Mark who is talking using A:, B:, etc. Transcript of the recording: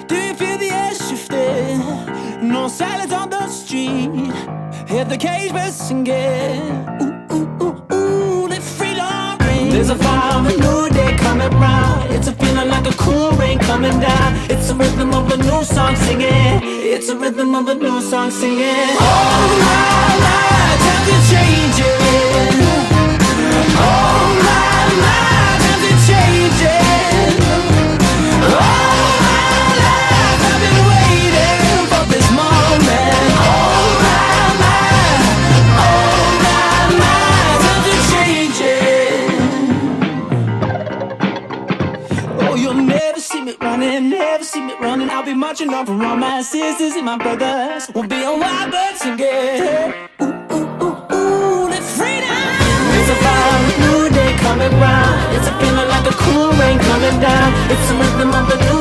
A: Do you feel the air shifting? No silence on the street. Hear the cage bells singing. Ooh, ooh, ooh, ooh, let freedom ring. There's a fire of a new day coming round. It's a feeling like a cool rain coming down. It's the rhythm of a new song singing. It's the rhythm of a new song singing. Oh my, times are changing. Oh my, times are changing. All my life I've been waiting for this moment. Oh my, times are changing. Oh, you'll never see me running, never see me running. I'll be marching on for all my sisters and my brothers. We'll be on wild birds singing. Ooh, ooh, ooh, ooh, let freedom. It's a fire, a new day coming round. It's a feeling like a cool rain coming down. It's the rhythm of the new